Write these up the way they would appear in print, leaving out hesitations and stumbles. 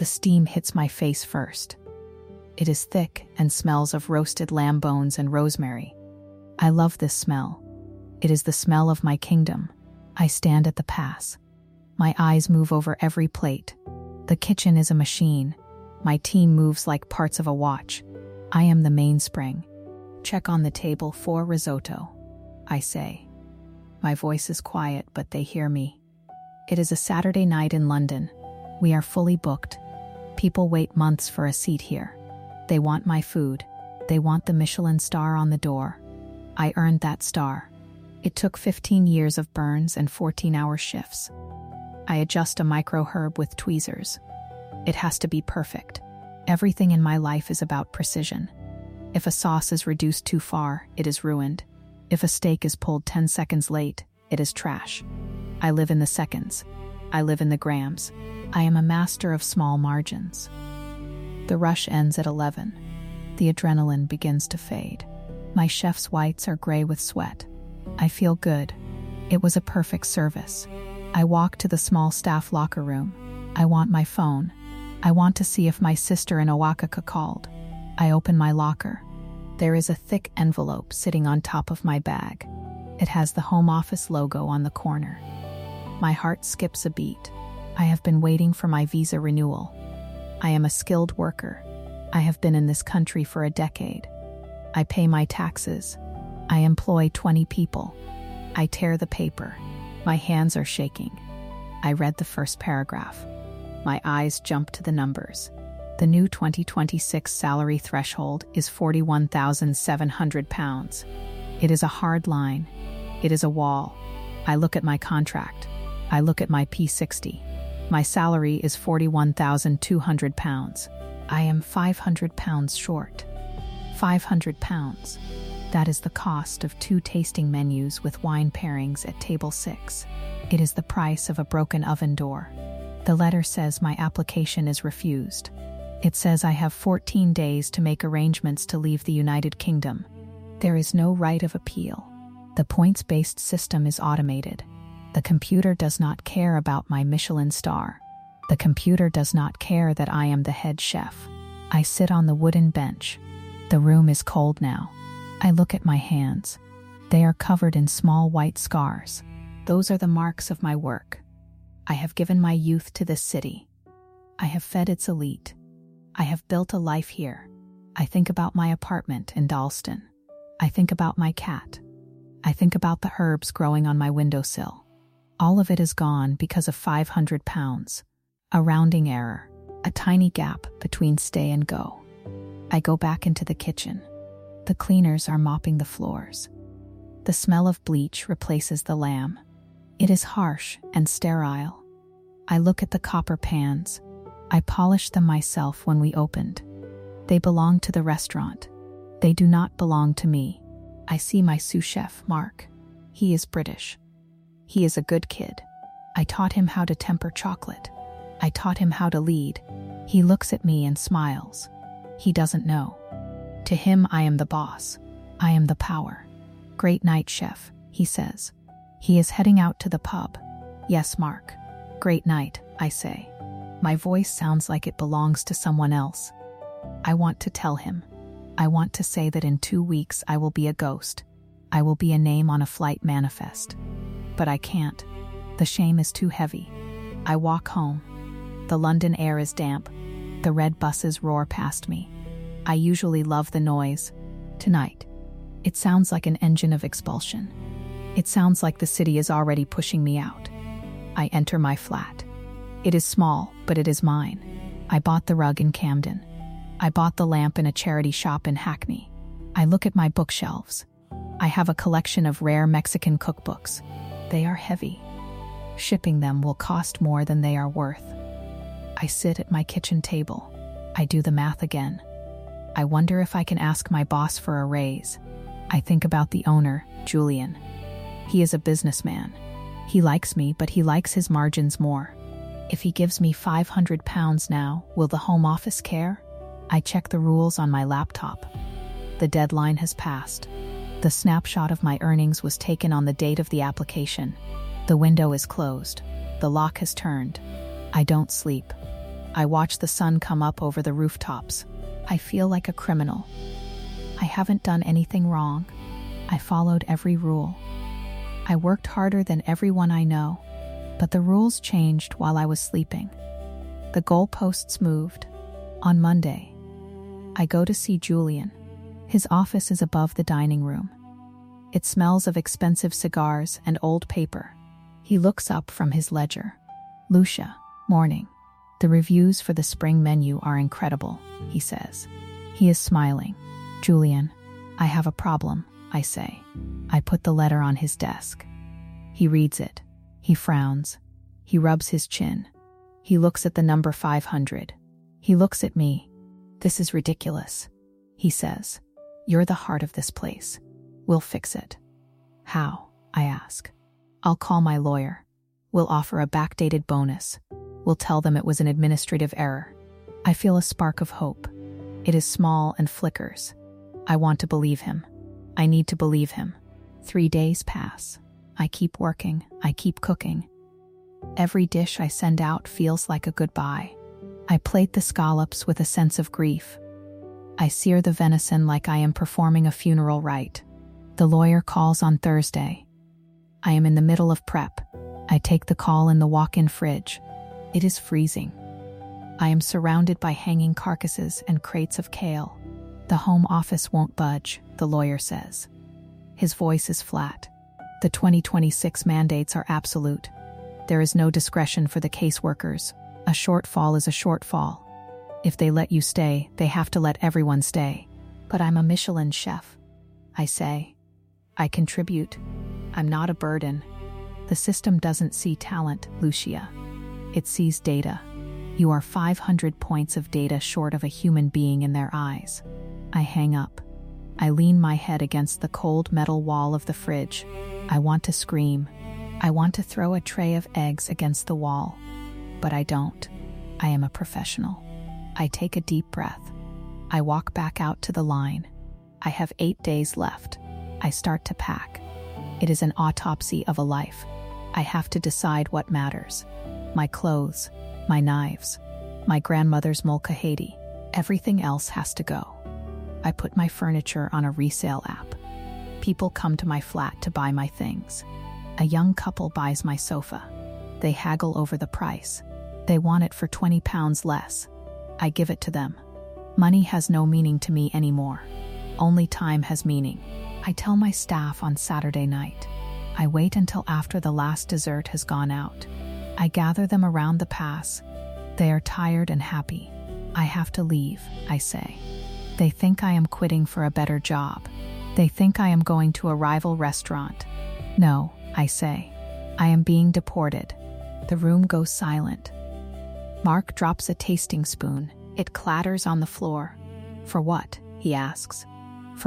The steam hits my face first. It is thick and smells of roasted lamb bones and rosemary. I love this smell. It is the smell of my kingdom. I stand at the pass. My eyes move over every plate. The kitchen is a machine. My team moves like parts of a watch. I am the mainspring. Check on the table for risotto, I say. My voice is quiet, but they hear me. It is a Saturday night in London. We are fully booked. People wait months for a seat here. They want my food. They want the Michelin star on the door. I earned that star. It took 15 years of burns and 14-hour shifts. I adjust a micro herb with tweezers. It has to be perfect. Everything in my life is about precision. If a sauce is reduced too far, it is ruined. If a steak is pulled 10 seconds late, it is trash. I live in the seconds. I live in the grams. I am a master of small margins. The rush ends at 11. The adrenaline begins to fade. My chef's whites are gray with sweat. I feel good. It was a perfect service. I walk to the small staff locker room. I want my phone. I want to see if my sister in Oaxaca called. I open my locker. There is a thick envelope sitting on top of my bag. It has the Home Office logo on the corner. My heart skips a beat. I have been waiting for my visa renewal. I am a skilled worker. I have been in this country for a decade. I pay my taxes. I employ 20 people. I tear the paper. My hands are shaking. I read the first paragraph. My eyes jump to the numbers. The new 2026 salary threshold is £41,700. It is a hard line. It is a wall. I look at my contract. I look at my P60. My salary is £41,200. I am £500 short. £500. That is the cost of 2 tasting menus with wine pairings at table 6. It is the price of a broken oven door. The letter says my application is refused. It says I have 14 days to make arrangements to leave the United Kingdom. There is no right of appeal. The points-based system is automated. The computer does not care about my Michelin star. The computer does not care that I am the head chef. I sit on the wooden bench. The room is cold now. I look at my hands. They are covered in small white scars. Those are the marks of my work. I have given my youth to this city. I have fed its elite. I have built a life here. I think about my apartment in Dalston. I think about my cat. I think about the herbs growing on my windowsill. All of it is gone because of £500. A rounding error, a tiny gap between stay and go. I go back into the kitchen. The cleaners are mopping the floors. The smell of bleach replaces the lamb. It is harsh and sterile. I look at the copper pans. I polished them myself when we opened. They belong to the restaurant. They do not belong to me. I see my sous chef, Mark. He is British. He is a good kid. I taught him how to temper chocolate. I taught him how to lead. He looks at me and smiles. He doesn't know. To him, I am the boss. I am the power. Great night, chef, he says. He is heading out to the pub. Yes, Mark. Great night, I say. My voice sounds like it belongs to someone else. I want to tell him. I want to say that in 2 weeks I will be a ghost. I will be a name on a flight manifest. But I can't. The shame is too heavy. I walk home. The London air is damp. The red buses roar past me. I usually love the noise. Tonight, it sounds like an engine of expulsion. It sounds like the city is already pushing me out. I enter my flat. It is small, but it is mine. I bought the rug in Camden. I bought the lamp in a charity shop in Hackney. I look at my bookshelves. I have a collection of rare Mexican cookbooks. They are heavy. Shipping them will cost more than they are worth. I sit at my kitchen table. I do the math again. I wonder if I can ask my boss for a raise. I think about the owner, Julian. He is a businessman. He likes me, but he likes his margins more. If he gives me £500 now, will the Home Office care? I check the rules on my laptop. The deadline has passed. The snapshot of my earnings was taken on the date of the application. The window is closed. The lock has turned. I don't sleep. I watch the sun come up over the rooftops. I feel like a criminal. I haven't done anything wrong. I followed every rule. I worked harder than everyone I know, but the rules changed while I was sleeping. The goalposts moved. On Monday, I go to see Julian. His office is above the dining room. It smells of expensive cigars and old paper. He looks up from his ledger. "Lucia, morning. The reviews for the spring menu are incredible," he says. He is smiling. "Julian, I have a problem," I say. I put the letter on his desk. He reads it. He frowns. He rubs his chin. He looks at the number 500. He looks at me. "This is ridiculous," he says. "You're the heart of this place. We'll fix it." "How?" I ask. "I'll call my lawyer. We'll offer a backdated bonus. We'll tell them it was an administrative error." I feel a spark of hope. It is small and flickers. I want to believe him. I need to believe him. 3 days pass. I keep working. I keep cooking. Every dish I send out feels like a goodbye. I plate the scallops with a sense of grief. I sear the venison like I am performing a funeral rite. The lawyer calls on Thursday. I am in the middle of prep. I take the call in the walk-in fridge. It is freezing. I am surrounded by hanging carcasses and crates of kale. "The home office won't budge," the lawyer says. His voice is flat. "The 2026 mandates are absolute. There is no discretion for the caseworkers. A shortfall is a shortfall. If they let you stay, they have to let everyone stay." "But I'm a Michelin chef," I say. "I contribute. I'm not a burden." "The system doesn't see talent, Lucia. It sees data. You are 500 points of data short of a human being in their eyes." I hang up. I lean my head against the cold metal wall of the fridge. I want to scream. I want to throw a tray of eggs against the wall. But I don't. I am a professional. I take a deep breath. I walk back out to the line. I have 8 days left. I start to pack. It is an autopsy of a life. I have to decide what matters. My clothes, my knives, my grandmother's molcajete. Everything else has to go. I put my furniture on a resale app. People come to my flat to buy my things. A young couple buys my sofa. They haggle over the price. They want it for £20 less. I give it to them. Money has no meaning to me anymore. Only time has meaning. I tell my staff on Saturday night. I wait until after the last dessert has gone out. I gather them around the pass. They are tired and happy. "I have to leave," I say. They think I am quitting for a better job. They think I am going to a rival restaurant. "No," I say. "I am being deported." The room goes silent. Mark drops a tasting spoon. It clatters on the floor. "For what?" he asks. "For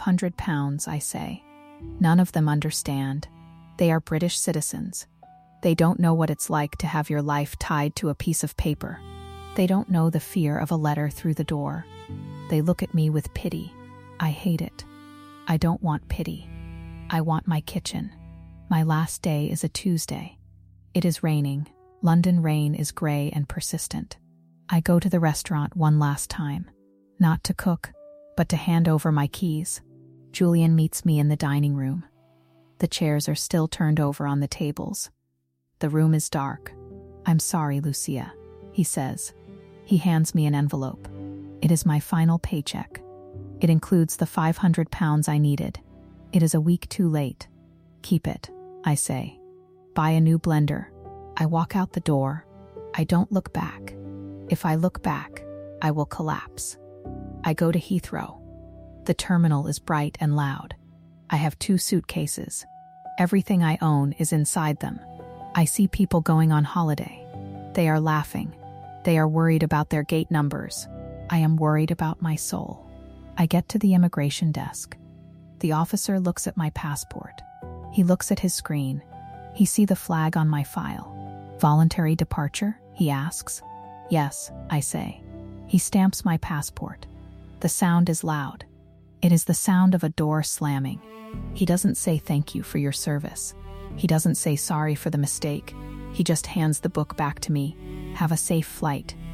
£500, I say. None of them understand. They are British citizens. They don't know what it's like to have your life tied to a piece of paper. They don't know the fear of a letter through the door. They look at me with pity. I hate it. I don't want pity. I want my kitchen. My last day is a Tuesday. It is raining. London rain is grey and persistent. I go to the restaurant one last time. Not to cook, but to hand over my keys. Julian meets me in the dining room. The chairs are still turned over on the tables. The room is dark. "I'm sorry, Lucia," he says. He hands me an envelope. It is my final paycheck. It includes the £500 I needed. It is a week too late. "Keep it," I say. "Buy a new blender." I walk out the door. I don't look back. If I look back, I will collapse. I go to Heathrow. The terminal is bright and loud. I have 2 suitcases. Everything I own is inside them. I see people going on holiday. They are laughing. They are worried about their gate numbers. I am worried about my soul. I get to the immigration desk. The officer looks at my passport. He looks at his screen. He sees the flag on my file. "Voluntary departure?" he asks. "Yes," I say. He stamps my passport. The sound is loud. It is the sound of a door slamming. He doesn't say thank you for your service. He doesn't say sorry for the mistake. He just hands the book back to me. "Have a safe flight,"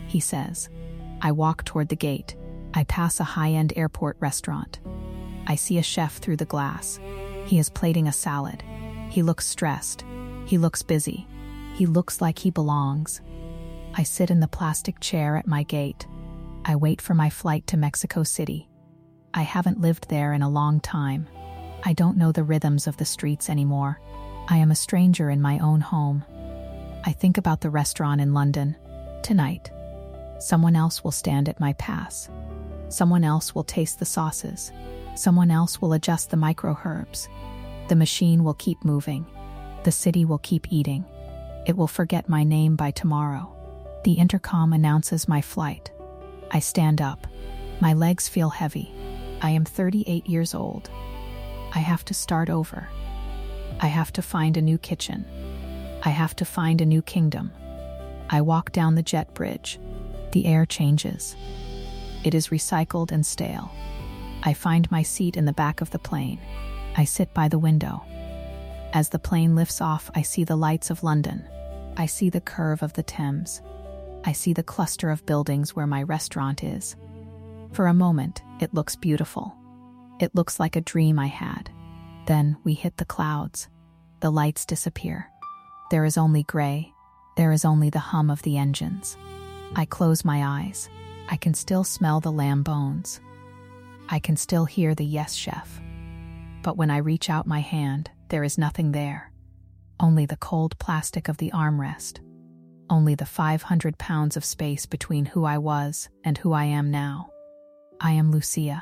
he says. I walk toward the gate. I pass a high-end airport restaurant. I see a chef through the glass. He is plating a salad. He looks stressed. He looks busy. He looks like he belongs. I sit in the plastic chair at my gate. I wait for my flight to Mexico City. I haven't lived there in a long time. I don't know the rhythms of the streets anymore. I am a stranger in my own home. I think about the restaurant in London. Tonight, someone else will stand at my pass. Someone else will taste the sauces. Someone else will adjust the micro herbs. The machine will keep moving. The city will keep eating. It will forget my name by tomorrow. The intercom announces my flight. I stand up. My legs feel heavy. I am 38 years old. I have to start over. I have to find a new kitchen. I have to find a new kingdom. I walk down the jet bridge. The air changes. It is recycled and stale. I find my seat in the back of the plane. I sit by the window. As the plane lifts off, I see the lights of London. I see the curve of the Thames. I see the cluster of buildings where my restaurant is. For a moment, it looks beautiful. It looks like a dream I had. Then we hit the clouds. The lights disappear. There is only gray. There is only the hum of the engines. I close my eyes. I can still smell the lamb bones. I can still hear the yes, chef. But when I reach out my hand, there is nothing there. Only the cold plastic of the armrest. Only the 500 pounds of space between who I was and who I am now. I am Lucia.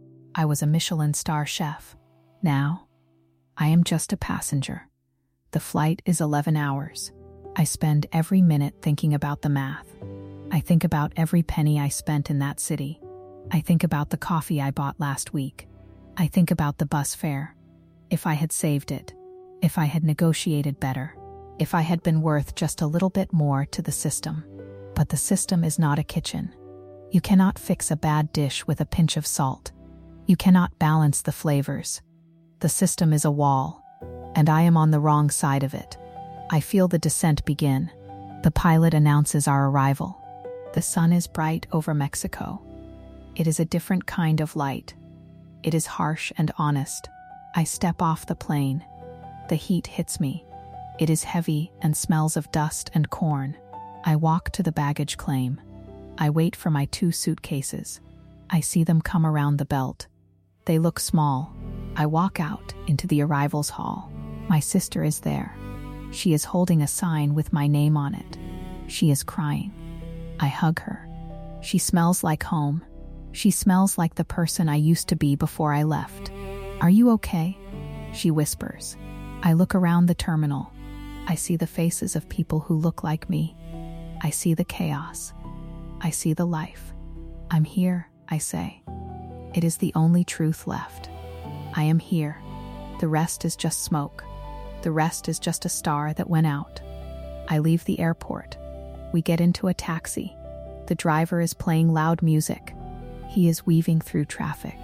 I was a Michelin star chef. Now, I am just a passenger. The flight is 11 hours. I spend every minute thinking about the math. I think about every penny I spent in that city. I think about the coffee I bought last week. I think about the bus fare. If I had saved it, if I had negotiated better, if I had been worth just a little bit more to the system. But the system is not a kitchen. You cannot fix a bad dish with a pinch of salt. You cannot balance the flavors. The system is a wall, and I am on the wrong side of it. I feel the descent begin. The pilot announces our arrival. The sun is bright over Mexico. It is a different kind of light. It is harsh and honest. I step off the plane. The heat hits me. It is heavy and smells of dust and corn. I walk to the baggage claim. I wait for my 2 suitcases. I see them come around the belt. They look small. I walk out into the arrivals hall. My sister is there. She is holding a sign with my name on it. She is crying. I hug her. She smells like home. She smells like the person I used to be before I left. Are you okay? She whispers. I look around the terminal. I see the faces of people who look like me. I see the chaos. I see the life. I'm here, I say. It is the only truth left. I am here. The rest is just smoke. The rest is just a star that went out. I leave the airport. We get into a taxi. The driver is playing loud music. He is weaving through traffic.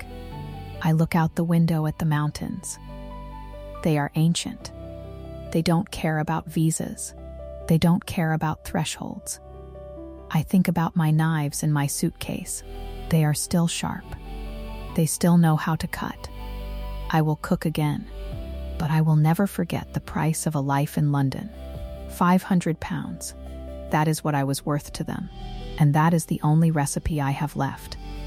I look out the window at the mountains. They are ancient. They don't care about visas. They don't care about thresholds. I think about my knives in my suitcase. They are still sharp. They still know how to cut. I will cook again, but I will never forget the price of a life in London. 500 pounds. That is what I was worth to them. And that is the only recipe I have left.